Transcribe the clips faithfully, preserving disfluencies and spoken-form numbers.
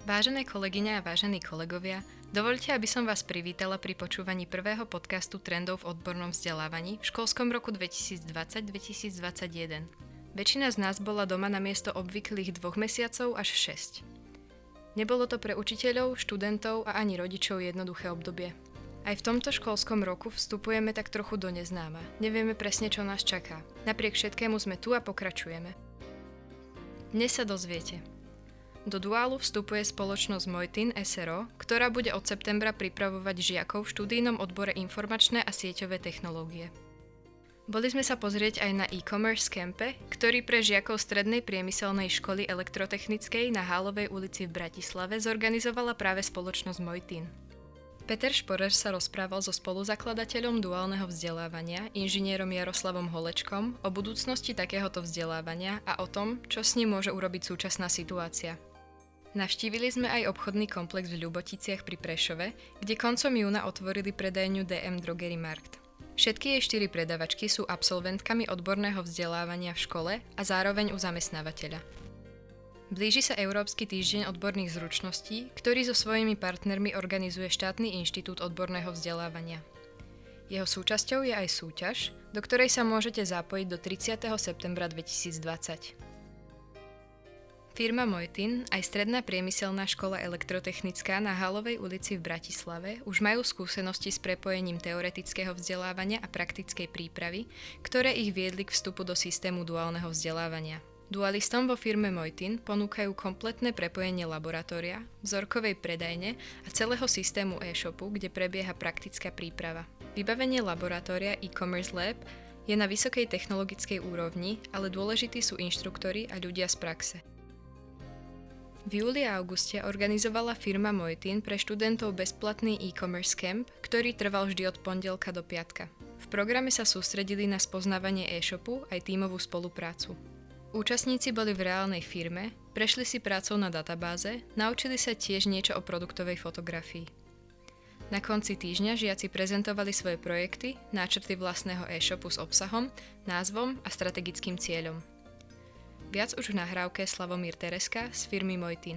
Vážené kolegyne a vážení kolegovia, dovoľte, aby som vás privítala pri počúvaní prvého podcastu Trendov v odbornom vzdelávaní v školskom roku dvetisícdvadsať dvetisícdvadsaťjeden. Väčšina z nás bola doma namiesto obvyklých dvoch mesiacov až šesť. Nebolo to pre učiteľov, študentov a ani rodičov jednoduché obdobie. Aj v tomto školskom roku vstupujeme tak trochu do neznáma. Nevieme presne, čo nás čaká. Napriek všetkému sme tu a pokračujeme. Dnes sa dozviete. Do duálu vstupuje spoločnosť Mojtin es er o, ktorá bude od septembra pripravovať žiakov v študijnom odbore informačné a sieťové technológie. Boli sme sa pozrieť aj na e-commerce campe, ktorý pre žiakov Strednej priemyselnej školy elektrotechnickej na Hálovej ulici v Bratislave zorganizovala práve spoločnosť Mojtin. Peter Šporer sa rozprával so spoluzakladateľom duálneho vzdelávania, inžinierom Jaroslavom Holečkom, o budúcnosti takéhoto vzdelávania a o tom, čo s ním môže urobiť súčasná situácia. Navštívili sme aj obchodný komplex v Ľuboticiach pri Prešove, kde koncom júna otvorili predajňu dé em Drogery Markt. Všetky jej štyri predavačky sú absolventkami odborného vzdelávania v škole a zároveň u zamestnávateľa. Blíži sa Európsky týždeň odborných zručností, ktorý so svojimi partnermi organizuje Štátny inštitút odborného vzdelávania. Jeho súčasťou je aj súťaž, do ktorej sa môžete zapojiť do tridsiateho septembra dvetisícdvadsať. Firma Mojtin, aj Stredná priemyselná škola elektrotechnická na Hálovej ulici v Bratislave už majú skúsenosti s prepojením teoretického vzdelávania a praktickej prípravy, ktoré ich viedli k vstupu do systému duálneho vzdelávania. Dualistom vo firme Mojtin ponúkajú kompletné prepojenie laboratória, vzorkovej predajne a celého systému e-shopu, kde prebieha praktická príprava. Vybavenie laboratória e-commerce lab je na vysokej technologickej úrovni, ale dôležití sú inštruktori a ľudia z praxe. V júli a auguste organizovala firma Mojtin pre študentov bezplatný e-commerce camp, ktorý trval vždy od pondelka do piatka. V programe sa sústredili na spoznávanie e-shopu aj tímovú spoluprácu. Účastníci boli v reálnej firme, prešli si prácou na databáze, naučili sa tiež niečo o produktovej fotografii. Na konci týždňa žiaci prezentovali svoje projekty, náčrty vlastného e-shopu s obsahom, názvom a strategickým cieľom. Viac už v nahrávke Slavomír Tereska z firmy Mojtin.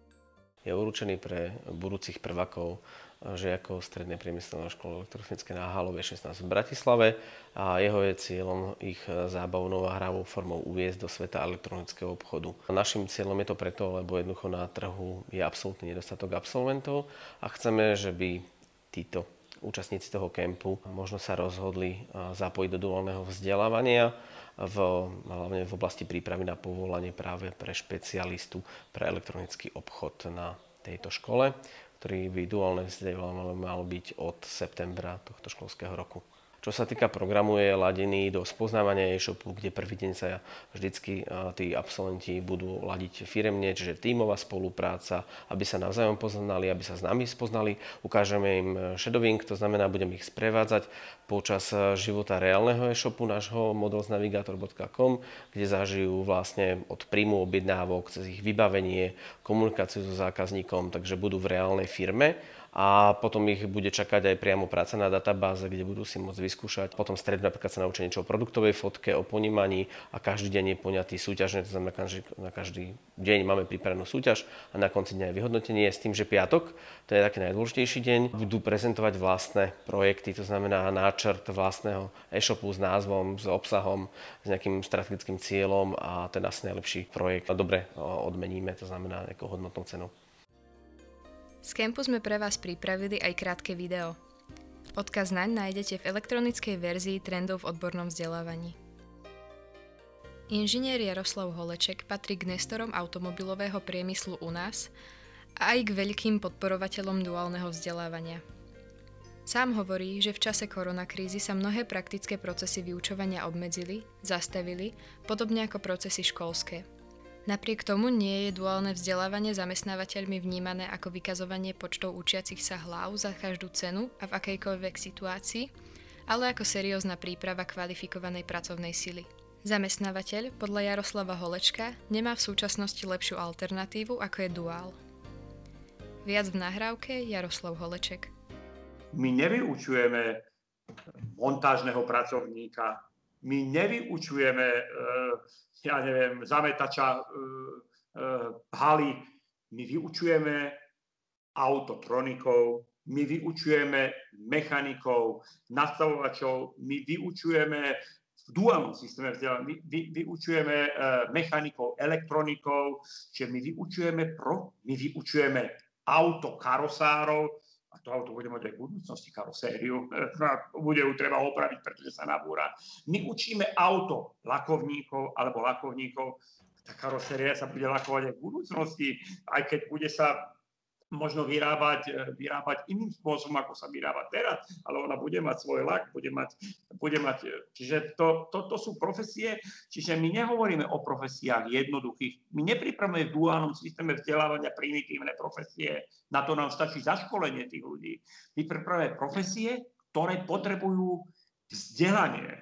Je určený pre budúcich prvákov žiakov Strednej priemyselnej školy elektrotechnické na Hálovej šestnásť v Bratislave a jeho je cieľom ich zábavnou a hravou formou uviesť do sveta elektronického obchodu. Naším cieľom je to preto, lebo jednoducho na trhu je absolútny nedostatok absolventov a chceme, že by títo účastníci toho kempu možno sa rozhodli zapojiť do duálneho vzdelávania, v, hlavne v oblasti prípravy na povolanie práve pre špecialistu pre elektronický obchod na tejto škole, ktorý by duálne vzdelávanie malo byť od septembra tohto školského roku. Čo sa týka programu, je ladený do spoznávania e-shopu, kde prvý deň sa vždycky tí absolventi budú ladiť firemne, čiže tímová spolupráca, aby sa navzájom poznali, aby sa s nami spoznali. Ukážeme im shadowing, to znamená, budeme ich sprevádzať počas života reálneho e-shopu nášho modelsnavigator bodka com, kde zažijú vlastne od príjmu objednávok cez ich vybavenie, komunikáciu so zákazníkom, takže budú v reálnej firme. A potom ich bude čakať aj priamo práca na databáze, kde budú si môcť vyskúšať. Potom strednú napríklad sa naučia niečo o produktovej fotke, o ponímaní a každý deň je poňatý súťažne, to znamená, že na každý deň máme pripravenú súťaž a na konci dňa je vyhodnotenie s tým, že piatok, to je taký najdôležitejší deň, budú prezentovať vlastné projekty, to znamená náčrt vlastného e-shopu s názvom, s obsahom, s nejakým strategickým cieľom a ten asi najlepší projekt dobre odmeníme, to znamená nejakou hodnotnou cenou. Z kempu sme pre vás pripravili aj krátke video. Odkaz naň nájdete v elektronickej verzii Trendov v odbornom vzdelávaní. Inžinier Jaroslav Holeček patrí k nestorom automobilového priemyslu u nás a aj k veľkým podporovateľom duálneho vzdelávania. Sám hovorí, že v čase koronakrízy sa mnohé praktické procesy vyučovania obmedzili, zastavili, podobne ako procesy školské. Napriek tomu nie je duálne vzdelávanie zamestnávateľmi vnímané ako vykazovanie počtov učiacich sa hlav za každú cenu a v akejkoľvek situácii, ale ako seriózna príprava kvalifikovanej pracovnej sily. Zamestnávateľ, podľa Jaroslava Holečka, nemá v súčasnosti lepšiu alternatívu ako je duál. Viac v nahrávke Jaroslav Holeček. My nevyučujeme montážneho pracovníka, my nevyučujeme, ja neviem, zametača v hali, my vyučujeme autotronikov, my vyučujeme mechanikov, nastavovačov, my vyučujeme v duálnom systéme vzdelávania, my vy, vyučujeme uh, mechanikov, elektronikov, čiže my vyučujeme pro, my vyučujeme autokarosárov, a to auto bude mať aj v budúcnosti karosériu, bude ju treba opraviť, pretože sa nabúra. My učíme auto lakovníkov alebo lakovníkov, tá karoséria sa bude lakovať aj v budúcnosti, aj keď bude sa možno vyrábať, vyrábať iným spôsobom, ako sa vyrába teraz, ale ona bude mať svoj lak, bude mať, bude mať čiže to, to, to sú profesie, čiže my nehovoríme o profesiách jednoduchých, my nepripravujeme v duálnom systéme vzdelávania primitívne profesie, na to nám stačí zaškolenie tých ľudí. My pripravujeme profesie, ktoré potrebujú vzdelanie.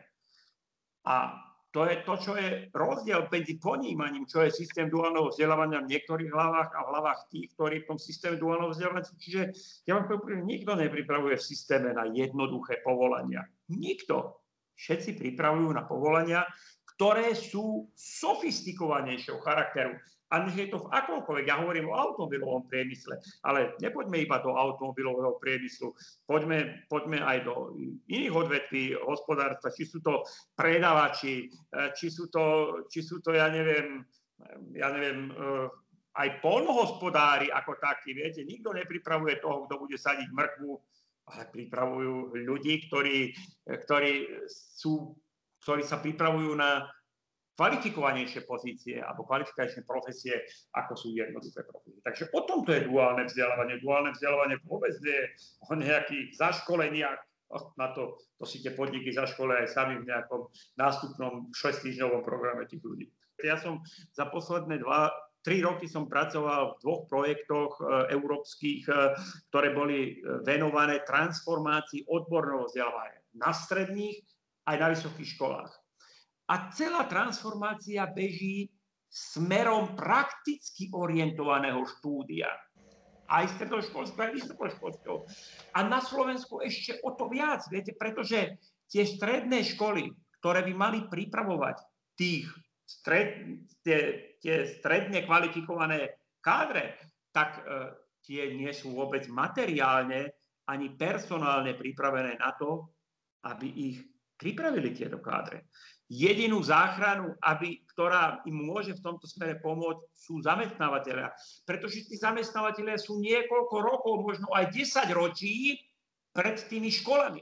A to je to, čo je rozdiel medzi ponímaním, čo je systém duálneho vzdelávania v niektorých hlavách a v hlavách tých, ktorí v tom systéme duálneho vzdelávania. Čiže ja vám poviem, nikto nepripravuje v systéme na jednoduché povolania. Nikto. Všetci pripravujú na povolania, ktoré sú sofistikovanejšieho charakteru. A nech je to v akomkoľvek, ja hovorím o automobilovom priemysle, ale nepoďme iba do automobilového priemyslu, poďme, poďme aj do iných odvetví hospodárstva, či sú to predavači, či sú to, či sú to ja neviem, ja neviem, aj poľnohospodári ako takí, viete, nikto nepripravuje toho, kto bude sadiť mrkvu, ale pripravujú ľudí, ktorí, ktorí, sú, ktorí sa pripravujú na kvalifikovanejšie pozície alebo kvalifikačné profesie, ako sú jednoduché profesie. Takže o tomto je duálne vzdelávanie. Duálne vzdelávanie vôbec nie je o nejakých zaškoleniach. Na to, to si tie podniky zaškolia aj sami v nejakom nástupnom šesťtýždňovom programe tých ľudí. Ja som za posledné dva, tri roky som pracoval v dvoch projektoch e, európskych, e, ktoré boli venované transformácii odborného vzdelávania na stredných aj na vysokých školách. A celá transformácia beží smerom prakticky orientovaného štúdia. Aj stredoškolského, aj vysokoškolského. A na Slovensku ešte o to viac, viete, pretože tie stredné školy, ktoré by mali pripravovať tých stred, tie, tie stredne kvalifikované kádre, tak e, tie nie sú vôbec materiálne ani personálne pripravené na to, aby ich pripravili tieto kádre. Jedinú záchranu, aby, ktorá im môže v tomto smere pomôcť, sú zamestnávateľia. Pretože tí zamestnávateľia sú niekoľko rokov, možno aj desať ročí pred tými školami.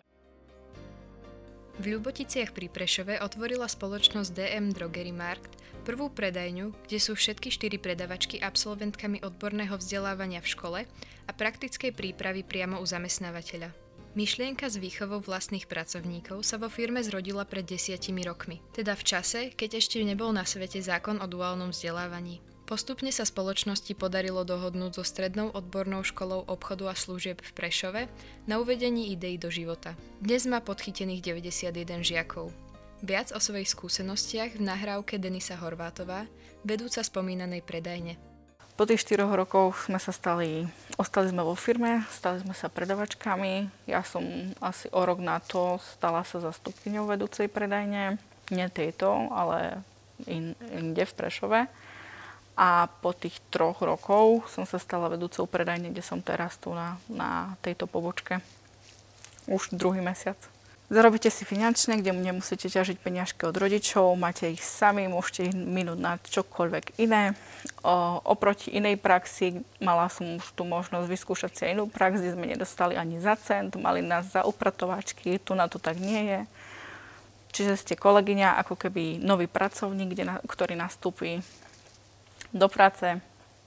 V Ľuboticiach pri Prešove otvorila spoločnosť dé em Drogery Markt prvú predajňu, kde sú všetky štyri predavačky absolventkami odborného vzdelávania v škole a praktickej prípravy priamo u zamestnávateľa. Myšlienka s výchovou vlastných pracovníkov sa vo firme zrodila pred desiatimi rokmi, teda v čase, keď ešte nebol na svete zákon o duálnom vzdelávaní. Postupne sa spoločnosti podarilo dohodnúť so strednou odbornou školou obchodu a služieb v Prešove na uvedení ideí do života. Dnes má podchytených deväťdesiatjeden žiakov. Viac o svojich skúsenostiach v nahrávke Denisa Horvátová, vedúca spomínanej predajne. Po tých štyroch rokoch sme sa stali, ostali sme vo firme, stali sme sa predavačkami. Ja som asi o rok na to stala sa zastupkyňou vedúcej predajne, nie tejto, ale in, inde v Prešove. A po tých troch rokov som sa stala vedúcou predajne, kde som teraz tu na, na tejto pobočke. Už druhý mesiac. Zarobíte si finančne, kde nemusíte ťažiť peniažky od rodičov, máte ich sami, môžete ich minúť na čokoľvek iné. O, oproti inej praxi, mala som už tu možnosť vyskúšať si aj inú prax, kde sme nedostali ani za cent, mali nás za upratovačky, tu na to tak nie je. Čiže ste kolegyňa, ako keby nový pracovník, kde na, ktorý nastúpi do práce.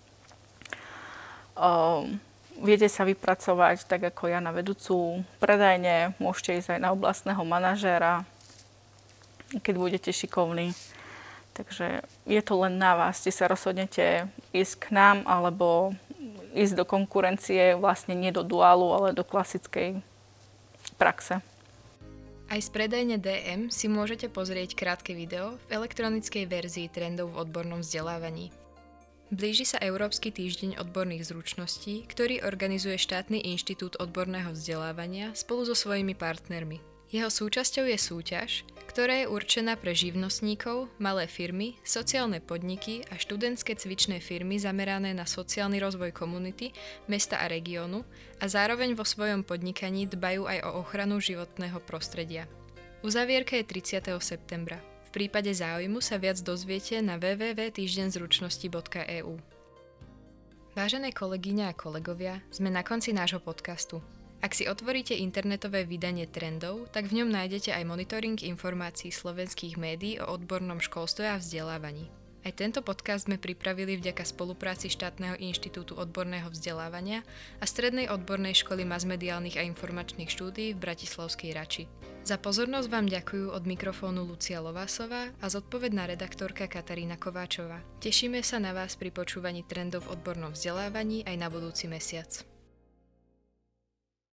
O, Viete sa vypracovať tak ako ja na vedúcu predajne, môžete ísť aj na oblastného manažéra, keď budete šikovní. Takže je to len na vás, či sa rozhodnete ísť k nám alebo ísť do konkurencie, vlastne nie do duálu, ale do klasickej praxe. Aj z predajne dé em si môžete pozrieť krátke video v elektronickej verzii trendov v odbornom vzdelávaní. Blíži sa Európsky týždeň odborných zručností, ktorý organizuje Štátny inštitút odborného vzdelávania spolu so svojimi partnermi. Jeho súčasťou je súťaž, ktorá je určená pre živnostníkov, malé firmy, sociálne podniky a študentské cvičné firmy zamerané na sociálny rozvoj komunity, mesta a regiónu a zároveň vo svojom podnikaní dbajú aj o ochranu životného prostredia. Uzavierka je tridsiateho septembra. V prípade záujmu sa viac dozviete na w w w bodka týždeň zručnosti bodka e u. Vážené kolegyne a kolegovia, sme na konci nášho podcastu. Ak si otvoríte internetové vydanie Trendov, tak v ňom nájdete aj monitoring informácií slovenských médií o odbornom školstve a vzdelávaní. Aj tento podcast sme pripravili vďaka spolupráci Štátneho inštitútu odborného vzdelávania a Strednej odbornej školy masmediálnych a informačných štúdií v Bratislavskej Rači. Za pozornosť vám ďakujú od mikrofónu Lucia Lovásová a zodpovedná redaktorka Katarína Kováčová. Tešíme sa na vás pri počúvaní Trendov v odbornom vzdelávaní aj na budúci mesiac.